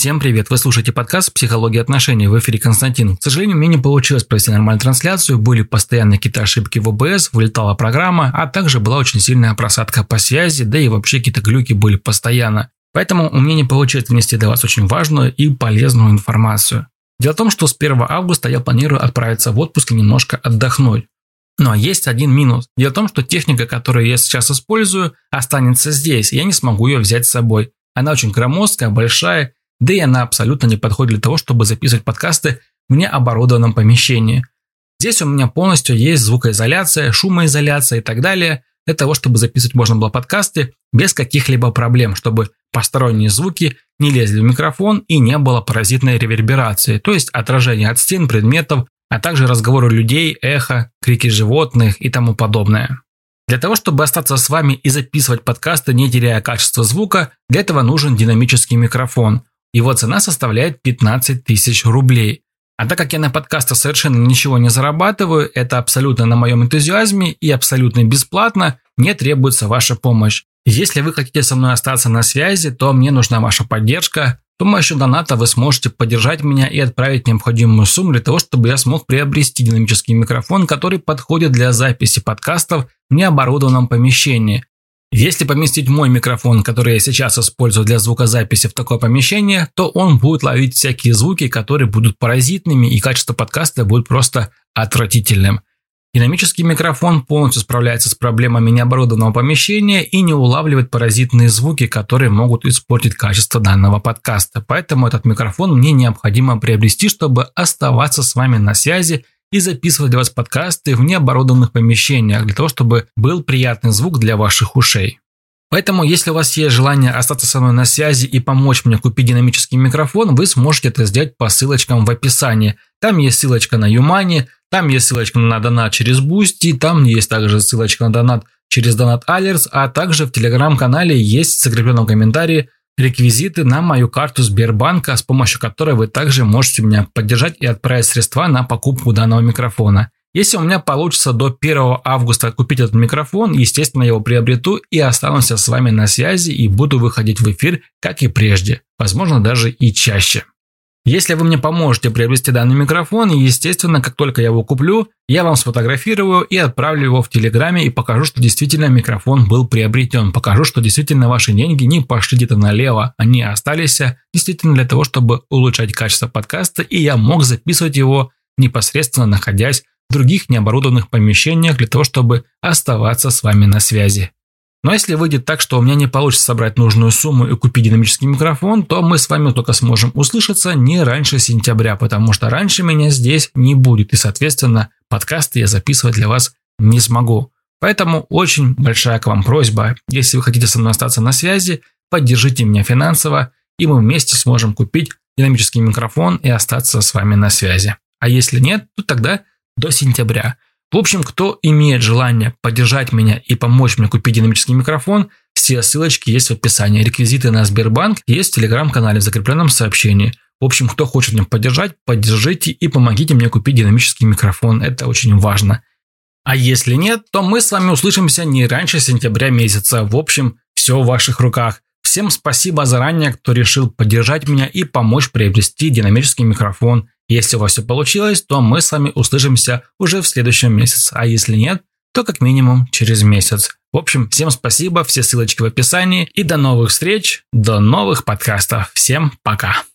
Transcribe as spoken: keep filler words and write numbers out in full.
Всем привет! Вы слушаете подкаст «Психология отношений». В эфире Константин. К сожалению, мне не получилось провести нормальную трансляцию. Были постоянные какие-то ошибки в о бэ эс, вылетала программа, а также была очень сильная просадка по связи, да и вообще какие-то глюки были постоянно. Поэтому у меня не получилось внести для вас очень важную и полезную информацию. Дело в том, что с первого августа я планирую отправиться в отпуск и немножко отдохнуть. Но есть один минус. Дело в том, что техника, которую я сейчас использую, останется здесь, и я не смогу ее взять с собой. Она очень громоздкая, большая, да и она абсолютно не подходит для того, чтобы записывать подкасты в необорудованном помещении. Здесь у меня полностью есть звукоизоляция, шумоизоляция и так далее, для того, чтобы записывать можно было подкасты без каких-либо проблем, чтобы посторонние звуки не лезли в микрофон и не было паразитной реверберации, то есть отражения от стен, предметов, а также разговоры людей, эхо, крики животных и тому подобное. Для того, чтобы остаться с вами и записывать подкасты, не теряя качество звука, для этого нужен динамический микрофон. Его цена составляет пятнадцать тысяч рублей. А так как я на подкастах совершенно ничего не зарабатываю, это абсолютно на моем энтузиазме и абсолютно бесплатно, мне требуется ваша помощь. Если вы хотите со мной остаться на связи, то мне нужна ваша поддержка. С помощью доната вы сможете поддержать меня и отправить необходимую сумму для того, чтобы я смог приобрести динамический микрофон, который подходит для записи подкастов в необорудованном помещении. Если поместить мой микрофон, который я сейчас использую для звукозаписи, в такое помещение, то он будет ловить всякие звуки, которые будут паразитными, и качество подкаста будет просто отвратительным. Динамический микрофон полностью справляется с проблемами необорудованного помещения и не улавливает паразитные звуки, которые могут испортить качество данного подкаста. Поэтому этот микрофон мне необходимо приобрести, чтобы оставаться с вами на связи и записывать для вас подкасты в необорудованных помещениях, для того, чтобы был приятный звук для ваших ушей. Поэтому, если у вас есть желание остаться со мной на связи и помочь мне купить динамический микрофон, вы сможете это сделать по ссылочкам в описании. Там есть ссылочка на Юмани, там есть ссылочка на донат через Boosty, там есть также ссылочка на донат через Donat Alerts, а также в телеграм-канале есть в закрепленном комментарии реквизиты на мою карту Сбербанка, с помощью которой вы также можете меня поддержать и отправить средства на покупку данного микрофона. Если у меня получится до первого августа купить этот микрофон, естественно, я его приобрету и останусь с вами на связи и буду выходить в эфир, как и прежде, возможно, даже и чаще. Если вы мне поможете приобрести данный микрофон, естественно, как только я его куплю, я вам сфотографирую и отправлю его в Телеграме и покажу, что действительно микрофон был приобретен. Покажу, что действительно ваши деньги не пошли где-то налево, они остались действительно для того, чтобы улучшать качество подкаста, и я мог записывать его непосредственно находясь в других необорудованных помещениях для того, чтобы оставаться с вами на связи. Но если выйдет так, что у меня не получится собрать нужную сумму и купить динамический микрофон, то мы с вами только сможем услышаться не раньше сентября, потому что раньше меня здесь не будет, и, соответственно, подкасты я записывать для вас не смогу. Поэтому очень большая к вам просьба, если вы хотите со мной остаться на связи, поддержите меня финансово, и мы вместе сможем купить динамический микрофон и остаться с вами на связи. А если нет, то тогда до сентября. В общем, кто имеет желание поддержать меня и помочь мне купить динамический микрофон, все ссылочки есть в описании. Реквизиты на Сбербанк есть в телеграм-канале в закрепленном сообщении. В общем, кто хочет меня поддержать, поддержите и помогите мне купить динамический микрофон. Это очень важно. А если нет, то мы с вами услышимся не раньше сентября месяца. В общем, все в ваших руках. Всем спасибо заранее, кто решил поддержать меня и помочь приобрести динамический микрофон. Если у вас все получилось, то мы с вами услышимся уже в следующем месяце, а если нет, то как минимум через месяц. В общем, всем спасибо, все ссылочки в описании и до новых встреч, до новых подкастов. Всем пока!